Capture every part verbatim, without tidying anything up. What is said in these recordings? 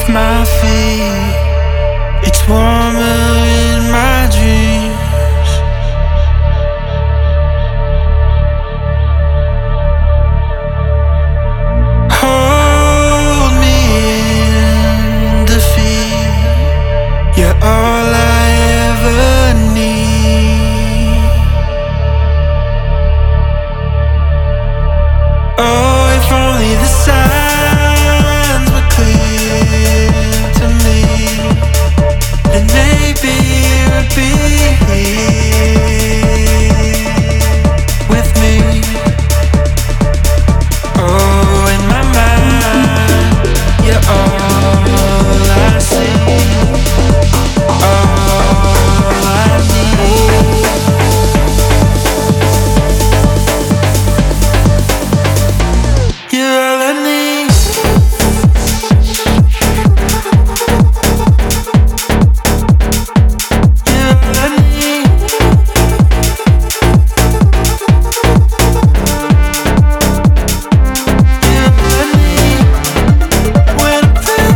my feet. It's warmer in my dreams. Hold me in defeat. You're all I ever need. Oh, if only the signs were clear to me, then maybe you'd be here with me. Oh, in my mind, you're all I see, all I need. You're all I need. You're all I need. You're all I need. When I'm free,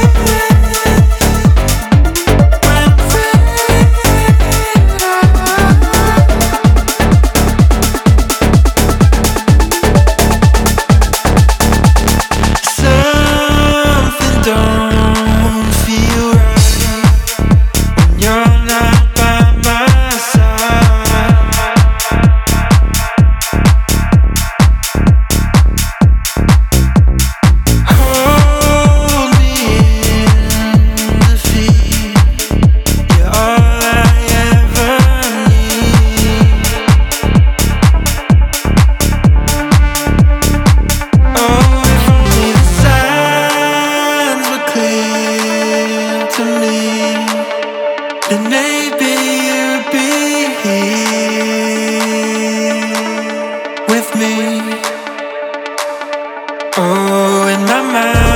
when I'm free. Something don't feel right when you're not by my side. Hold me in defeat. You're all I ever need. Oh, if only the signs were clear to me, then maybe you'd be here with me. Oh, in my mind.